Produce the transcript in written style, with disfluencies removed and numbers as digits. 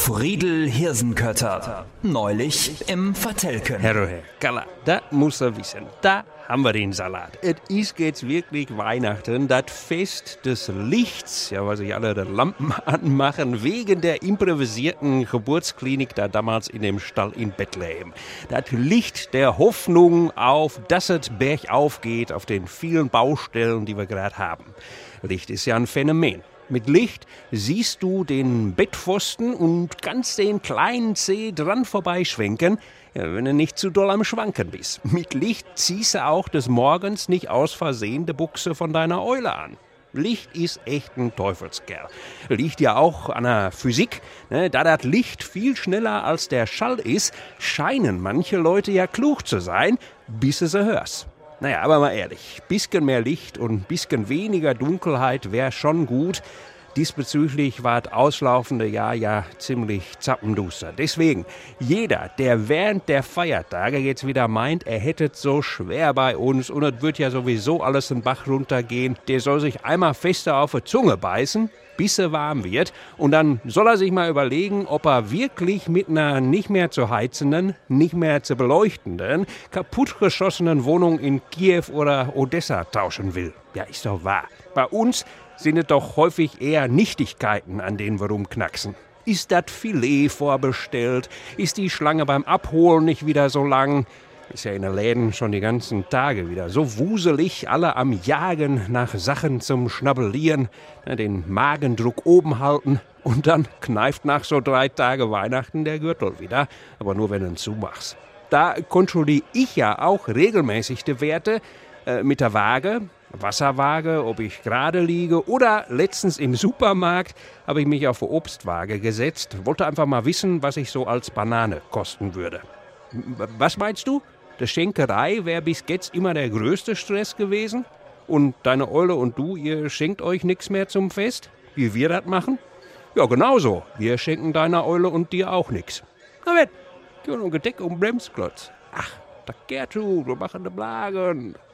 Friedel Hirsenkötter. Neulich im Vertelken. Herr Kalla, da muss er wissen. Da haben wir den Salat. Es ist jetzt wirklich Weihnachten, das Fest des Lichts, ja, weil sich alle die Lampen anmachen, wegen der improvisierten Geburtsklinik da damals in dem Stall in Bethlehem. Das Licht der Hoffnung auf, dass es bergauf geht auf den vielen Baustellen, die wir gerade haben. Licht ist ja ein Phänomen. Mit Licht siehst du den Bettpfosten und kannst den kleinen Zeh dran vorbeischwenken, wenn du nicht zu doll am Schwanken bist. Mit Licht ziehst du auch des Morgens nicht aus Versehen die Buchse von deiner Eule an. Licht ist echt ein Teufelskerl. Liegt ja auch an der Physik. Da das Licht viel schneller als der Schall ist, scheinen manche Leute ja klug zu sein, bis du sie hörst. Naja, aber mal ehrlich, bisschen mehr Licht und bisschen weniger Dunkelheit wäre schon gut. Diesbezüglich war das auslaufende Jahr ja ziemlich zappenduster. Deswegen, jeder, der während der Feiertage jetzt wieder meint, er hätte es so schwer bei uns und es wird ja sowieso alles den Bach runtergehen, der soll sich einmal fester auf die Zunge beißen, bis er warm wird. Und dann soll er sich mal überlegen, ob er wirklich mit einer nicht mehr zu heizenden, nicht mehr zu beleuchtenden, kaputtgeschossenen Wohnung in Kiew oder Odessa tauschen will. Ja, ist doch wahr. Bei uns sind es doch häufig eher Nichtigkeiten, an denen wir rumknacksen. Ist das Filet vorbestellt? Ist die Schlange beim Abholen nicht wieder so lang? Ist ja in den Läden schon die ganzen Tage wieder so wuselig, alle am Jagen nach Sachen zum Schnabulieren, den Magendruck oben halten und dann kneift nach so 3 Tage Weihnachten der Gürtel wieder, aber nur wenn du ihn zumachst. Da kontrolliere ich ja auch regelmäßig die Werte mit der Waage, Wasserwaage, ob ich gerade liege, oder letztens im Supermarkt habe ich mich auf eine Obstwaage gesetzt, wollte einfach mal wissen, was ich so als Banane kosten würde. Was meinst du? Die Schenkerei wäre bis jetzt immer der größte Stress gewesen? Und deine Eule und du, ihr schenkt euch nichts mehr zum Fest? Wie wir das machen? Ja, genauso. Wir schenken deiner Eule und dir auch nichts. Na wett, gib noch ein Gedeck um Bremsklotz. Ach, da Gertrud, wir machen die Blagen.